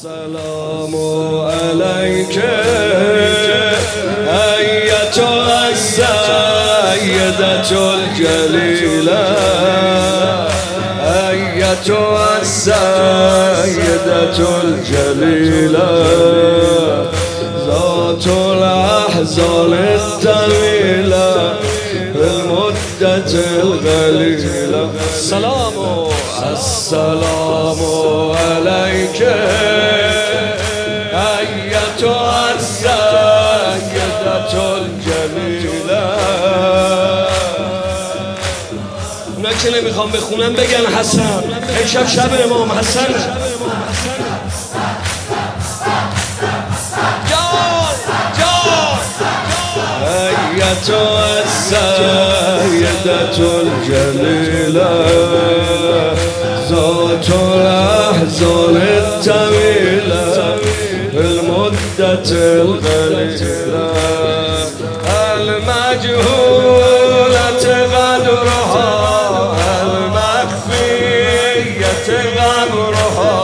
السلام عليك أيتها السيدة الجليلة أيتها السيدة الجليلة ذات الأحزان الطويلة المدة الغليلة. السلام عليك أيتها السيدة الجليلة. اونا که نمیخوام بخونم بگن حسن. امشب شب امام حسن. أيتها السيدة الجليلة ذات الأحزان الطويلة المدة الغليلة المجهولة غدرها المخفية غمرها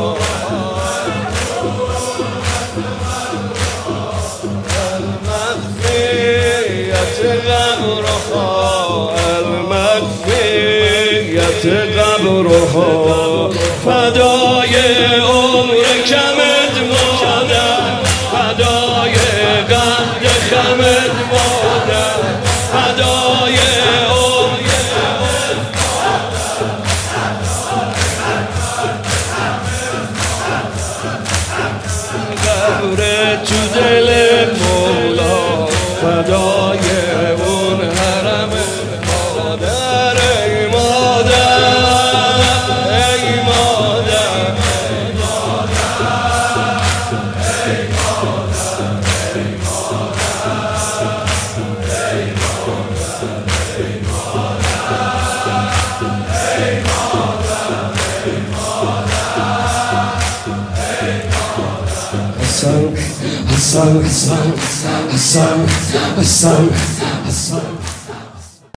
المخفية غبرها فدای عمر کمد مادر فدای قد خمد مادر فدای عمر قبر تو دل مولا فدای اون حرم مادر ای مادر ای مادر ای Hassan, Hassan, Hassan, Hassan, Hassan, Hassan.